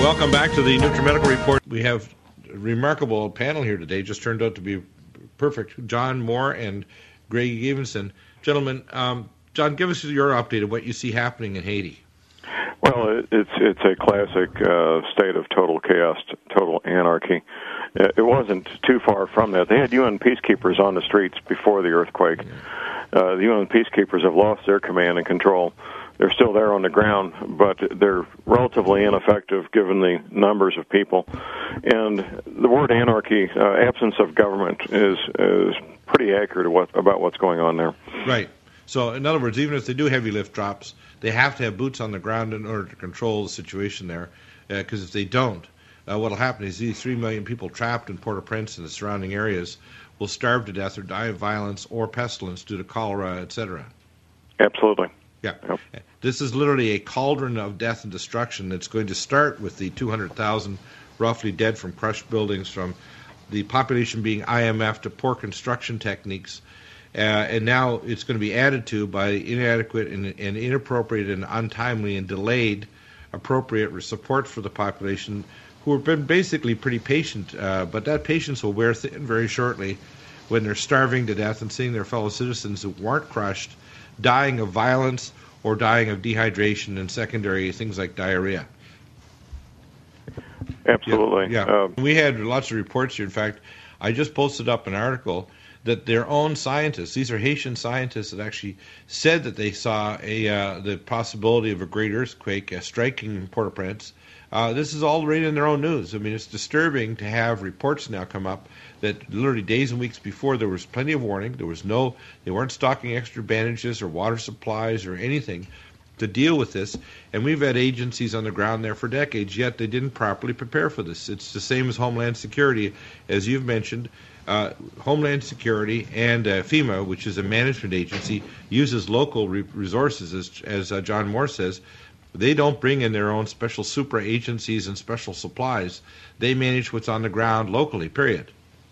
Welcome back to the NutriMedical Report. We have a remarkable panel here today. Just turned out to be perfect. John Moore and Greg Evenson. Gentlemen, John, give us your update of what you see happening in Haiti. Well, it's a classic state of total chaos, total anarchy. It wasn't too far from that. They had UN peacekeepers on the streets before the earthquake. The UN peacekeepers have lost their command and control. They're still there on the ground, but they're relatively ineffective given the numbers of people. And the word anarchy, absence of government, is pretty accurate about what's going on there. Right. So, in other words, even if they do heavy lift drops, they have to have boots on the ground in order to control the situation there. Because if they don't, what will happen is these 3 million people trapped in Port-au-Prince and the surrounding areas will starve to death or die of violence or pestilence due to cholera, etc. Absolutely. Yeah. Yep. This is literally a cauldron of death and destruction that's going to start with the 200,000 roughly dead from crushed buildings, from the population being IMF to poor construction techniques. And now it's going to be added to by inadequate and inappropriate and untimely and delayed appropriate support for the population, who have been basically pretty patient. But that patience will wear thin very shortly when they're starving to death and seeing their fellow citizens who weren't crushed dying of violence or dying of dehydration and secondary things like diarrhea. Absolutely. Yeah. We had lots of reports here. In fact, I just posted up an article that their own scientists, these are Haitian scientists, that actually said that they saw the possibility of a great earthquake striking Port-au-Prince. This is all right in their own news. I mean, it's disturbing to have reports now come up that literally days and weeks before there was plenty of warning. They weren't stocking extra bandages or water supplies or anything to deal with this. And we've had agencies on the ground there for decades, yet they didn't properly prepare for this. It's the same as Homeland Security, as you've mentioned. Homeland Security and FEMA, which is a management agency, uses local resources, as John Moore says. They don't bring in their own special supra agencies and special supplies. They manage what's on the ground locally, period.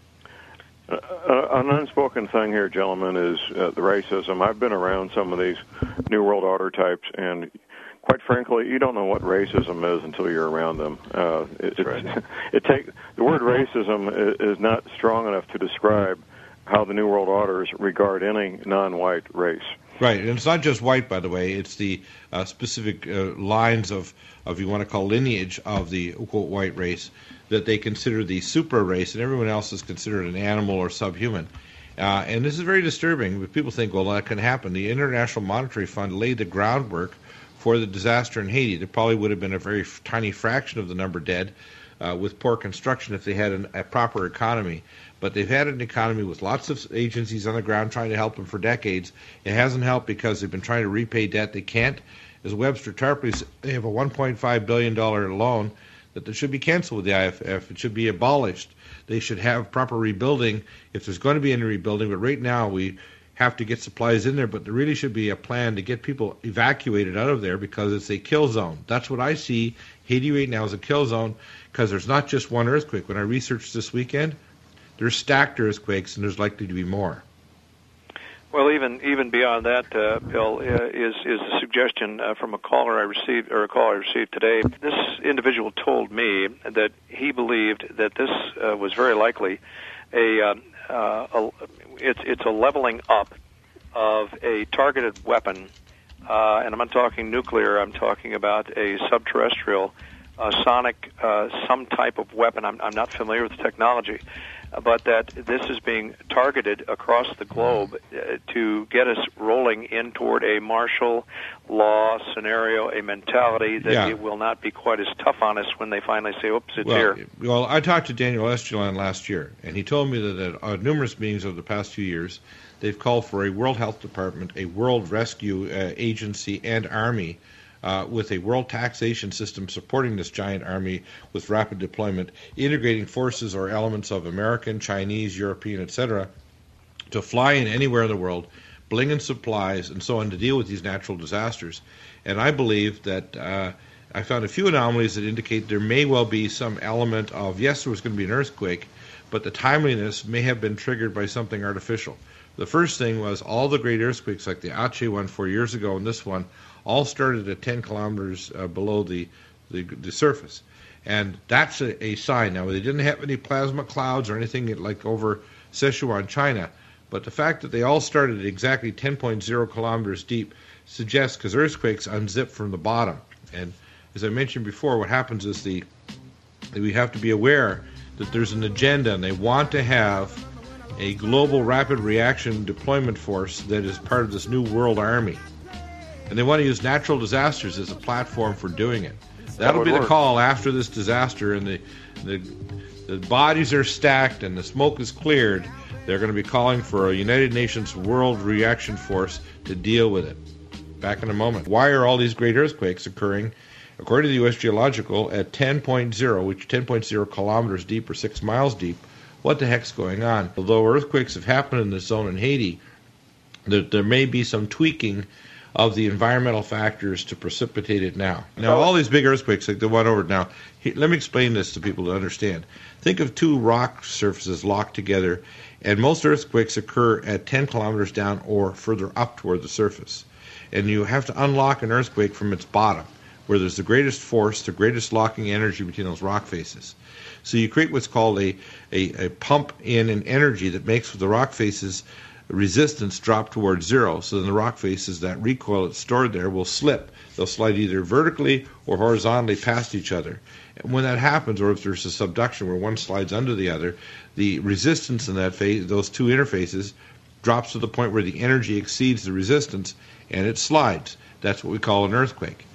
An unspoken thing here, gentlemen, is the racism. I've been around some of these New World Order types, and quite frankly, you don't know what racism is until you're around them. The word racism is not strong enough to describe how the New World Orders regard any non-white race. Right, and it's not just white, by the way. It's the specific lines of you want to call lineage of the quote white race that they consider the super race, and everyone else is considered an animal or subhuman. And this is very disturbing. But people think, well, that can happen. The International Monetary Fund laid the groundwork for the disaster in Haiti. There probably would have been a very tiny fraction of the number dead with poor construction if they had a proper economy. But they've had an economy with lots of agencies on the ground trying to help them for decades. It hasn't helped because they've been trying to repay debt. They can't. As Webster Tarpley said, they have a $1.5 billion loan that should be canceled with the IMF. It should be abolished. They should have proper rebuilding if there's going to be any rebuilding. But right now we have to get supplies in there. But there really should be a plan to get people evacuated out of there because it's a kill zone. That's what I see. Haiti right now is a kill zone because there's not just one earthquake. When I researched this weekend, there's stacked earthquakes, and there's likely to be more. Well, even beyond that, Bill, is a suggestion from a caller I received today. This individual told me that he believed that this was very likely it's a leveling up of a targeted weapon, and I'm not talking nuclear. I'm talking about a subterrestrial, sonic, some type of weapon. I'm not familiar with the technology. But that this is being targeted across the globe to get us rolling in toward a martial law scenario, a mentality that it will not be quite as tough on us when they finally say, oops, it's here. Well, I talked to Daniel Estulin last year, and he told me that at numerous meetings over the past few years, they've called for a World Health Department, a World Rescue Agency, and Army with a world taxation system supporting this giant army with rapid deployment, integrating forces or elements of American, Chinese, European, etc., to fly in anywhere in the world, bring in supplies, and so on to deal with these natural disasters. And I believe that I found a few anomalies that indicate there may well be some element of, yes, there was going to be an earthquake, but the timeliness may have been triggered by something artificial. The first thing was all the great earthquakes, like the Aceh one 4 years ago and this one, all started at 10 kilometers below the surface. And that's a sign. Now, they didn't have any plasma clouds or anything like over Sichuan, China, but the fact that they all started at exactly 10.0 kilometers deep suggests, because earthquakes unzip from the bottom. And as I mentioned before, what happens is we have to be aware that there's an agenda, and they want to have a global rapid reaction deployment force that is part of this new world army. And they want to use natural disasters as a platform for doing it. That'll be the call after this disaster, and the bodies are stacked and the smoke is cleared. They're going to be calling for a United Nations World Reaction Force to deal with it. Back in a moment. Why are all these great earthquakes occurring, according to the U.S. Geological, at 10.0, which 10.0 kilometers deep or 6 miles deep? What the heck's going on? Although earthquakes have happened in this zone in Haiti, there may be some tweaking of the environmental factors to precipitate it now. Now, all these big earthquakes, like the one over now, let me explain this to people to understand. Think of two rock surfaces locked together, and most earthquakes occur at 10 kilometers down or further up toward the surface. And you have to unlock an earthquake from its bottom, where there's the greatest force, the greatest locking energy between those rock faces. So you create what's called a pump in an energy that makes the rock faces resistance drop towards zero, so then the rock faces, that recoil that's stored there, will slip. They'll slide either vertically or horizontally past each other. And when that happens, or if there's a subduction where one slides under the other, the resistance in that phase, those two interfaces, drops to the point where the energy exceeds the resistance, and it slides. That's what we call an earthquake.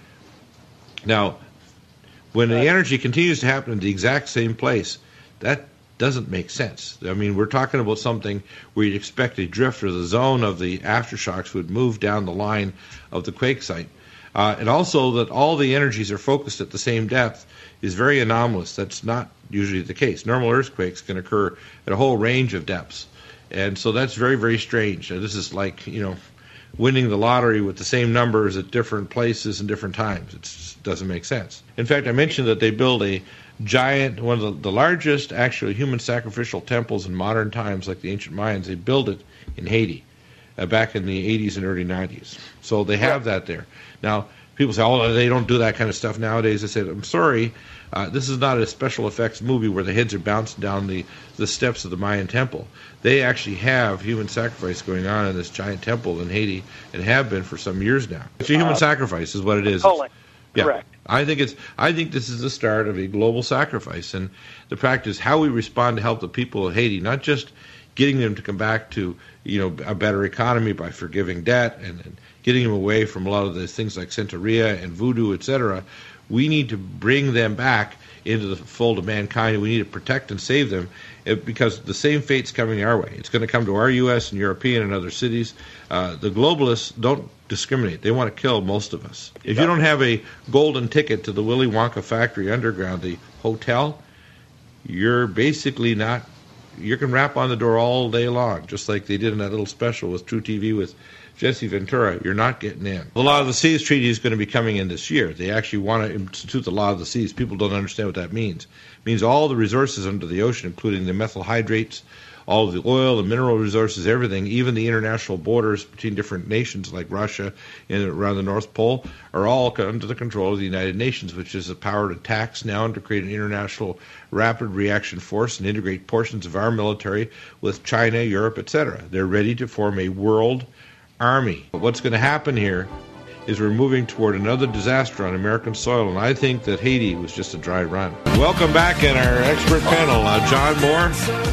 Now, when the energy continues to happen in the exact same place, that doesn't make sense. I mean, we're talking about something where you'd expect a drift, or the zone of the aftershocks would move down the line of the quake site. And also that all the energies are focused at the same depth is very anomalous. That's not usually the case. Normal earthquakes can occur at a whole range of depths. And so that's very, very strange. This is like, winning the lottery with the same numbers at different places and different times. It just doesn't make sense. In fact, I mentioned that they build a giant, one of the largest actually human sacrificial temples in modern times, like the ancient Mayans. They built it in Haiti back in the 80s and early 90s. So they have that there. Now, people say, oh, they don't do that kind of stuff nowadays. I said, I'm sorry, this is not a special effects movie where the heads are bouncing down the steps of the Mayan temple. They actually have human sacrifice going on in this giant temple in Haiti, and have been for some years now. It's a human sacrifice is what it is. Yeah. Correct. I think this is the start of a global sacrifice, and the fact is how we respond to help the people of Haiti, not just getting them to come back to a better economy by forgiving debt and getting them away from a lot of the things like Santeria and voodoo, etc. We need to bring them back into the fold of mankind. We need to protect and save them, because the same fate's coming our way. It's going to come to our U.S. and European and other cities. The globalists don't discriminate. They want to kill most of us. If you don't have a golden ticket to the Willy Wonka factory underground, the hotel, you're basically not. You can rap on the door all day long, just like they did in that little special with True TV with Jesse Ventura. You're not getting in. The Law of the Seas Treaty is going to be coming in this year. They actually want to institute the Law of the Seas. People don't understand what that means. It means all the resources under the ocean, including the methyl hydrates, all of the oil, the mineral resources, everything, even the international borders between different nations like Russia and around the North Pole, are all under the control of the United Nations, which has the power to tax now and to create an international rapid reaction force and integrate portions of our military with China, Europe, etc. They're ready to form a world army. But what's going to happen here is we're moving toward another disaster on American soil, and I think that Haiti was just a dry run. Welcome back in our expert panel, John Moore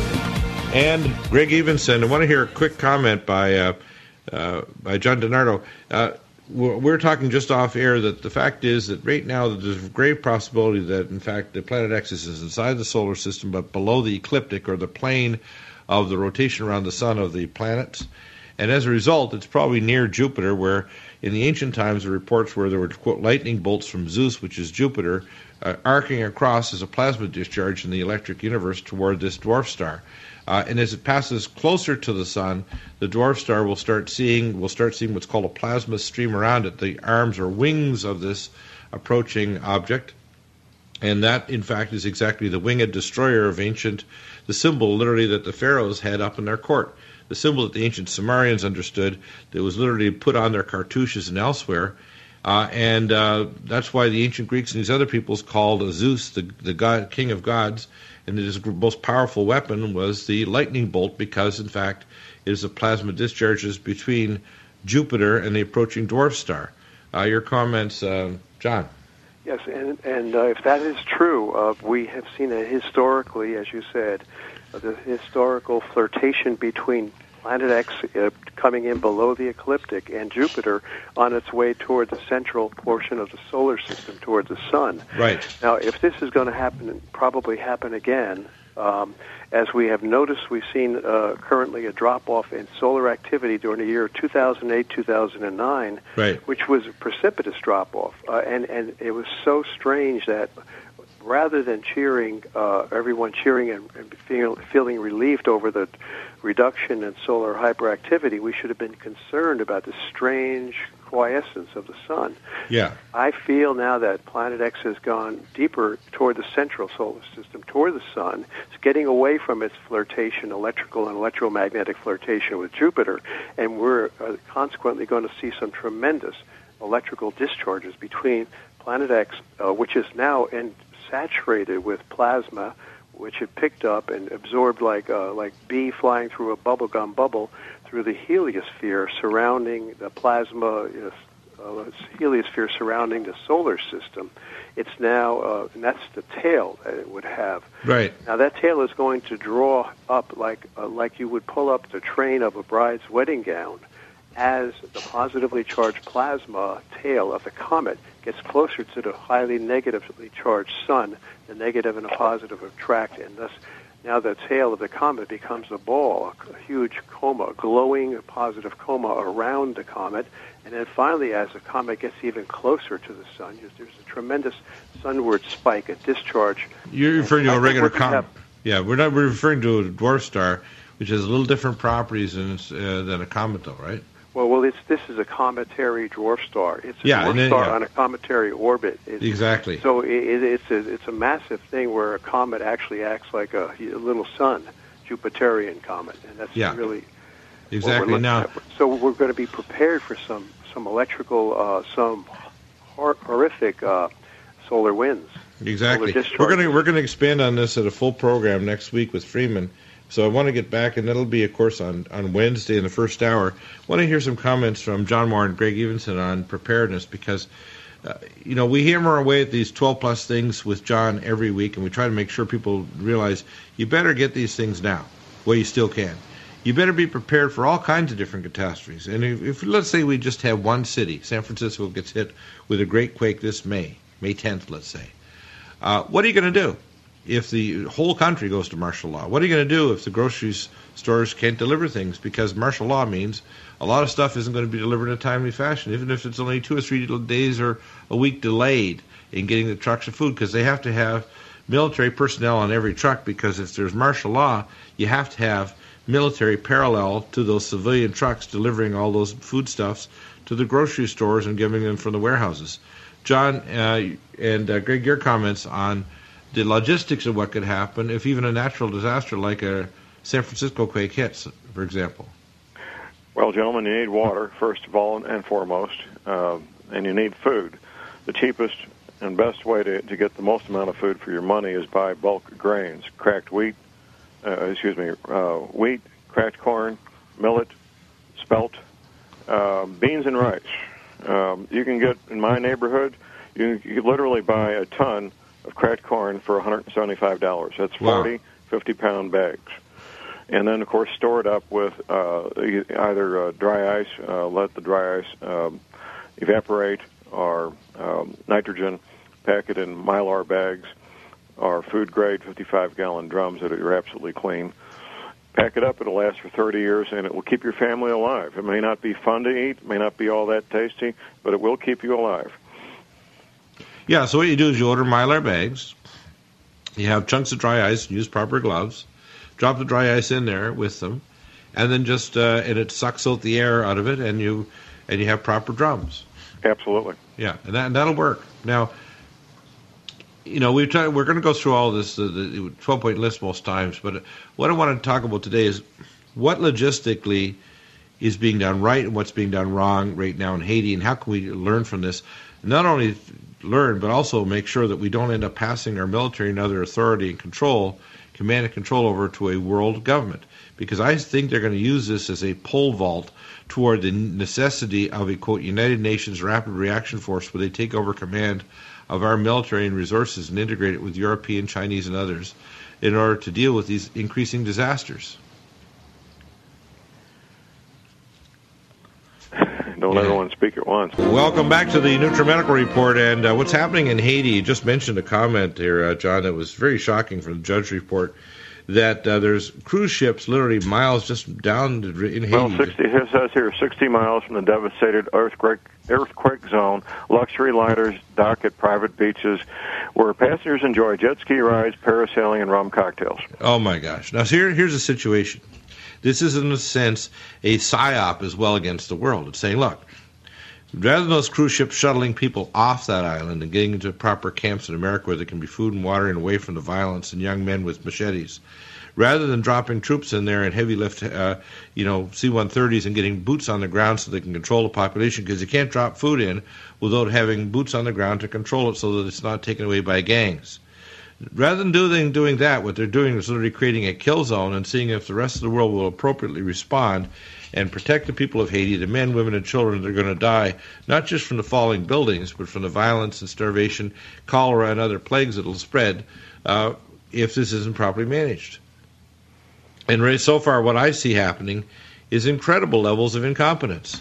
and Greg Evenson. I want to hear a quick comment by John DiNardo. We're talking just off air that the fact is that right now there's a great possibility that, in fact, the planet X is inside the solar system, but below the ecliptic, or the plane of the rotation around the sun of the planets. And as a result, it's probably near Jupiter, where in the ancient times the reports were there were, quote, lightning bolts from Zeus, which is Jupiter, arcing across as a plasma discharge in the electric universe toward this dwarf star. And as it passes closer to the sun, the dwarf star will start seeing what's called a plasma stream around it, the arms or wings of this approaching object. And that, in fact, is exactly the winged destroyer of the symbol literally that the pharaohs had up in their court. The symbol that the ancient Sumerians understood, that was literally put on their cartouches and elsewhere, And that's why the ancient Greeks and these other peoples called Zeus the god, king of gods, and his most powerful weapon was the lightning bolt, because, in fact, it is a plasma discharges between Jupiter and the approaching dwarf star. Your comments, John? Yes, and if that is true, we have seen historically, as you said, the historical flirtation between Planet X coming in below the ecliptic and Jupiter on its way toward the central portion of the solar system, toward the sun. Right. Now, if this is going to happen, probably happen again, as we have noticed, we've seen currently a drop-off in solar activity during the year 2008, 2009, right, which was a precipitous drop-off. And it was so strange that rather than cheering, everyone cheering and feeling relieved over the reduction in solar hyperactivity, we should have been concerned about the strange quiescence of the sun. Yeah. I feel now that Planet X has gone deeper toward the central solar system, toward the sun. It's getting away from its flirtation, electrical and electromagnetic flirtation with Jupiter, and we're consequently going to see some tremendous electrical discharges between Planet X, which is now saturated with plasma, which it picked up and absorbed like bee flying through a bubblegum bubble through the heliosphere surrounding the plasma, heliosphere surrounding the solar system. It's now, and that's the tail that it would have. Right. Now that tail is going to draw up like you would pull up the train of a bride's wedding gown, as the positively charged plasma tail of the comet gets closer to the highly negatively charged sun. The negative and the positive attract, and thus now the tail of the comet becomes a ball, a huge coma, a glowing positive coma around the comet. And then finally, as the comet gets even closer to the sun, there's a tremendous sunward spike, a discharge. You're referring to a regular comet. Yeah, we're referring to a dwarf star, which has a little different properties than a comet, though, right? Well, this is a cometary dwarf star. It's a dwarf star on a cometary orbit. Exactly. So it's a massive thing where a comet actually acts like a little sun, Jupiterian comet, and that's really exactly now. So we're going to be prepared for some electrical, some horrific solar winds. Exactly. We're going to expand on this at a full program next week with Freeman. So I want to get back, and that'll be, of course, on Wednesday in the first hour. I want to hear some comments from John Moore and Greg Evenson on preparedness, because, we hammer away at these 12-plus things with John every week, and we try to make sure people realize you better get these things now while you still can. You better be prepared for all kinds of different catastrophes. And if let's say we just have one city, San Francisco gets hit with a great quake this May 10th, let's say. What are you going to do if the whole country goes to martial law? What are you going to do if the grocery stores can't deliver things? Because martial law means a lot of stuff isn't going to be delivered in a timely fashion, even if it's only 2 or 3 days or a week delayed in getting the trucks of food, because they have to have military personnel on every truck, because if there's martial law, you have to have military parallel to those civilian trucks delivering all those foodstuffs to the grocery stores and giving them from the warehouses. John and Greg, your comments on the logistics of what could happen if even a natural disaster like a San Francisco quake hits, for example. Well, gentlemen, you need water, first of all and foremost, and you need food. The cheapest and best way to get the most amount of food for your money is buy bulk grains, cracked wheat, cracked corn, millet, spelt, beans and rice. You can get, in my neighborhood, you can literally buy a ton of cracked corn for $175. That's 40 50-pound bags. And then, of course, store it up with either dry ice, let the dry ice evaporate, or nitrogen, pack it in Mylar bags, or food-grade 55-gallon drums that are absolutely clean. Pack it up. It'll last for 30 years, and it will keep your family alive. It may not be fun to eat, may not be all that tasty, but it will keep you alive. Yeah, so what you do is you order Mylar bags, you have chunks of dry ice, use proper gloves, drop the dry ice in there with them, and then just and it sucks out the air out of it, and you have proper drums. Absolutely. Yeah, and that'll work. Now, we're going to go through all this, the 12-point list most times, but what I want to talk about today is what logistically is being done right and what's being done wrong right now in Haiti, and how can we learn from this? Not only learn, but also make sure that we don't end up passing our military and other authority and control, command and control over to a world government. Because I think they're going to use this as a pole vault toward the necessity of a, quote, United Nations Rapid Reaction Force where they take over command of our military and resources and integrate it with European, Chinese, and others in order to deal with these increasing disasters. Don't everyone speak at once. Welcome back to the NutriMedical Report, and what's happening in Haiti. You just mentioned a comment here, John, that was very shocking from the Judge Report, that there's cruise ships literally miles just down in Haiti. Well, it says here 60 miles from the devastated earthquake zone, luxury liners dock at private beaches where passengers enjoy jet ski rides, parasailing, and rum cocktails. Oh, my gosh. Now, here's the situation. This is, in a sense, a psyop as well against the world. It's saying, look, rather than those cruise ships shuttling people off that island and getting into proper camps in America where there can be food and water and away from the violence and young men with machetes, rather than dropping troops in there in heavy lift, C-130s and getting boots on the ground so they can control the population, because you can't drop food in without having boots on the ground to control it so that it's not taken away by gangs. Rather than doing that, what they're doing is literally creating a kill zone and seeing if the rest of the world will appropriately respond and protect the people of Haiti, the men, women, and children that are going to die, not just from the falling buildings, but from the violence and starvation, cholera, and other plagues that will spread if this isn't properly managed. And so far, what I see happening is incredible levels of incompetence.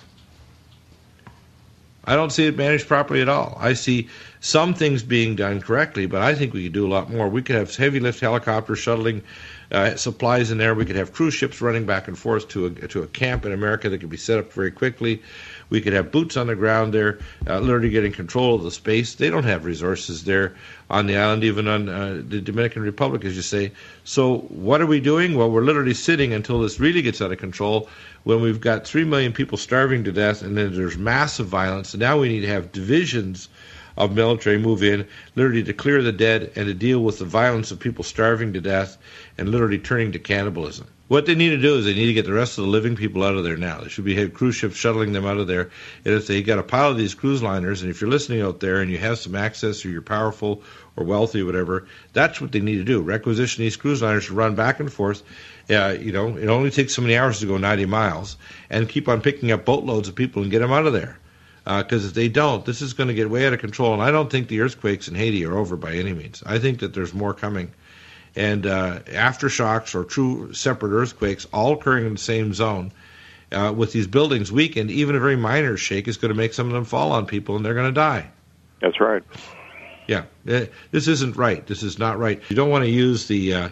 I don't see it managed properly at all. I see some things being done correctly, but I think we could do a lot more. We could have heavy lift helicopters shuttling supplies in there. We could have cruise ships running back and forth to a camp in America that could be set up very quickly. We could have boots on the ground there, literally getting control of the space. They don't have resources there on the island, even on the Dominican Republic, as you say. So what are we doing? Well, we're literally sitting until this really gets out of control, when we've got 3 million people starving to death, and then there's massive violence. And now we need to have divisions of military move in, literally to clear the dead and to deal with the violence of people starving to death and literally turning to cannibalism. What they need to do is they need to get the rest of the living people out of there now. There should be cruise ships shuttling them out of there. And if they got a pile of these cruise liners, and if you're listening out there and you have some access or you're powerful or wealthy or whatever, that's what they need to do. Requisition these cruise liners to run back and forth. It only takes so many hours to go 90 miles, and keep on picking up boatloads of people and get them out of there. Because if they don't, this is going to get way out of control. And I don't think the earthquakes in Haiti are over by any means. I think that there's more coming. And aftershocks or true separate earthquakes all occurring in the same zone with these buildings weakened, even a very minor shake is going to make some of them fall on people and they're going to die. That's right. Yeah. This isn't right. This is not right. You don't want to use the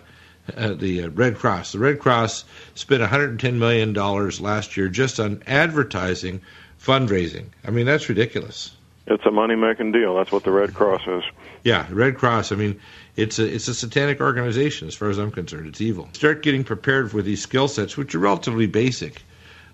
Red Cross. The Red Cross spent $110 million last year just on advertising fundraising. I mean, that's ridiculous. It's a money-making deal. That's what the Red Cross is. Yeah, Red Cross, I mean, it's a satanic organization as far as I'm concerned. It's evil. Start getting prepared for these skill sets, which are relatively basic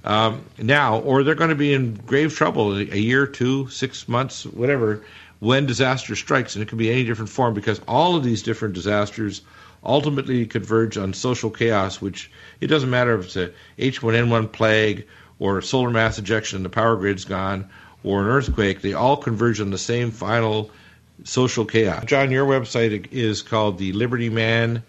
now, or they're going to be in grave trouble a year, 2, 6 months, whatever, when disaster strikes. And it can be any different form, because all of these different disasters ultimately converge on social chaos, which it doesn't matter if it's a H1N1 plague or solar mass ejection and the power grid's gone, or an earthquake. They all converge on the same final social chaos. John, your website is called The Liberty Man.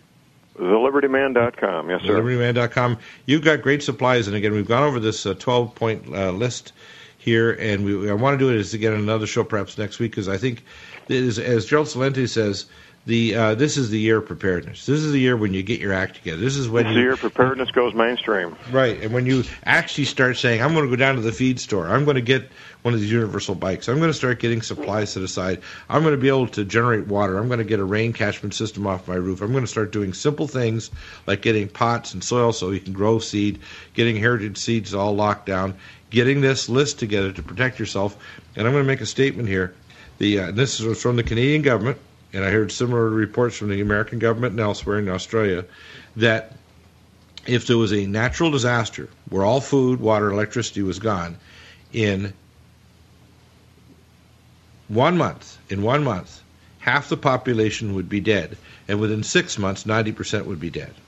TheLibertyMan.com, yes, sir. TheLibertyMan.com. You've got great supplies, and again, we've gone over this 12-point list here, and I want to do it as again another show perhaps next week, because I think, as Gerald Celente says, this is the year of preparedness. This is the year when you get your act together. This is when the year preparedness goes mainstream. Right, and when you actually start saying, I'm going to go down to the feed store, I'm going to get one of these universal bikes, I'm going to start getting supplies set aside, I'm going to be able to generate water, I'm going to get a rain catchment system off my roof, I'm going to start doing simple things like getting pots and soil so you can grow seed, getting heritage seeds all locked down, getting this list together to protect yourself. And I'm going to make a statement here. This is from the Canadian government, and I heard similar reports from the American government and elsewhere in Australia, that if there was a natural disaster where all food, water, electricity was gone, in 1 month, half the population would be dead, and within 6 months, 90% would be dead.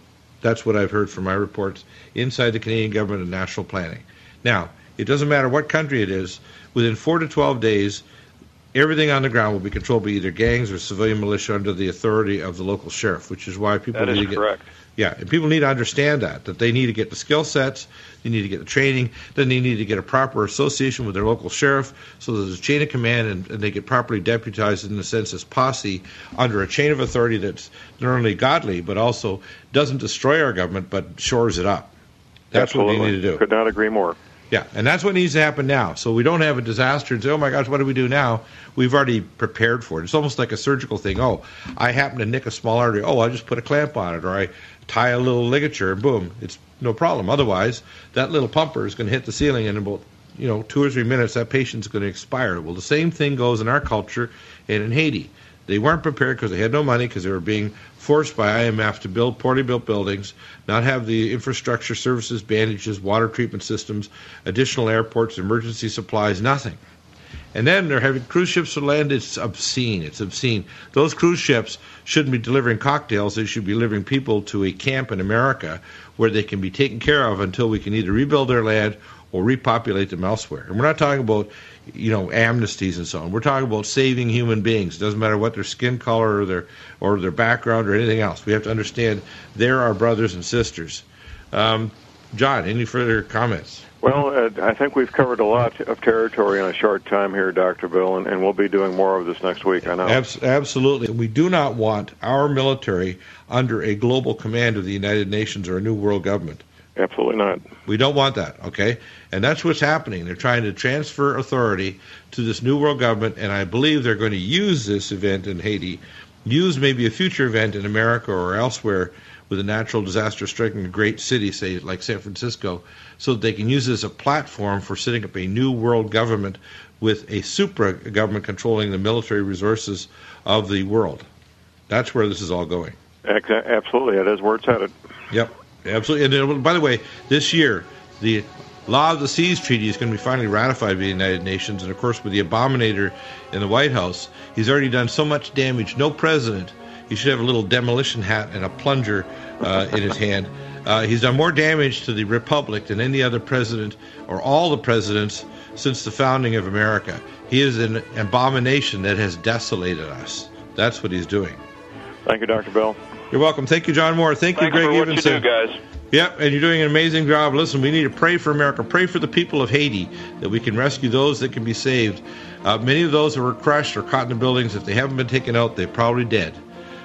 That's what I've heard from my reports inside the Canadian government and national planning. Now, it doesn't matter what country it is, within 4 to 12 days, everything on the ground will be controlled by either gangs or civilian militia under the authority of the local sheriff, which is why people need to get... Correct. Yeah, and people need to understand that they need to get the skill sets, they need to get the training, then they need to get a proper association with their local sheriff so there's a chain of command and they get properly deputized in the sense as posse under a chain of authority that's not only godly but also doesn't destroy our government but shores it up. That's Absolutely. what we need to do. Could not agree more. Yeah, and that's what needs to happen now. So we don't have a disaster and say, oh my gosh, what do we do now? We've already prepared for it. It's almost like a surgical thing. Oh, I happen to nick a small artery. Oh, I just put a clamp on it, or I tie a little ligature, and boom, it's no problem. Otherwise, that little pumper is going to hit the ceiling, and in about 2 or 3 minutes, that patient's going to expire. Well, the same thing goes in our culture and in Haiti. They weren't prepared because they had no money, because they were being forced by IMF to build poorly built buildings, not have the infrastructure, services, bandages, water treatment systems, additional airports, emergency supplies, nothing. And then they're having cruise ships to land. It's obscene. It's obscene. Those cruise ships shouldn't be delivering cocktails. They should be delivering people to a camp in America where they can be taken care of until we can either rebuild their land or repopulate them elsewhere. And we're not talking about, amnesties and so on. We're talking about saving human beings. It doesn't matter what their skin color or their background or anything else. We have to understand they're our brothers and sisters. John, any further comments? Well, I think we've covered a lot of territory in a short time here, Dr. Bill, and we'll be doing more of this next week, I know. Absolutely. We do not want our military under a global command of the United Nations or a new world government. Absolutely not. We don't want that, okay? And that's what's happening. They're trying to transfer authority to this new world government, and I believe they're going to use this event in Haiti, use maybe a future event in America or elsewhere with a natural disaster striking a great city, say like San Francisco, so that they can use it as a platform for setting up a new world government with a supra government controlling the military resources of the world. That's where this is all going. Absolutely. That is where it's headed. Yep, absolutely. And by the way, this year, the Law of the Seas Treaty is going to be finally ratified by the United Nations. And, of course, with the abominator in the White House, he's already done so much damage. No president, he should have a little demolition hat and a plunger in his hand. He's done more damage to the Republic than any other president or all the presidents since the founding of America. He is an abomination that has desolated us. That's what he's doing. Thank you, Dr. Bill. You're welcome. Thank you, John Moore. Thank you, Greg Evenson. Thanks for what you do, guys. Yep, and you're doing an amazing job. Listen, we need to pray for America, pray for the people of Haiti, that we can rescue those that can be saved. Many of those who were crushed or caught in the buildings, if they haven't been taken out, they're probably dead.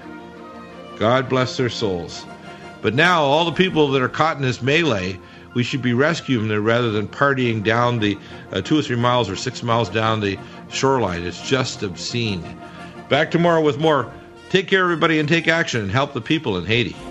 God bless their souls. But now, all the people that are caught in this melee, we should be rescuing them rather than partying down the 2 or 3 miles or 6 miles down the shoreline. It's just obscene. Back tomorrow with more. Take care, everybody, and take action and help the people in Haiti.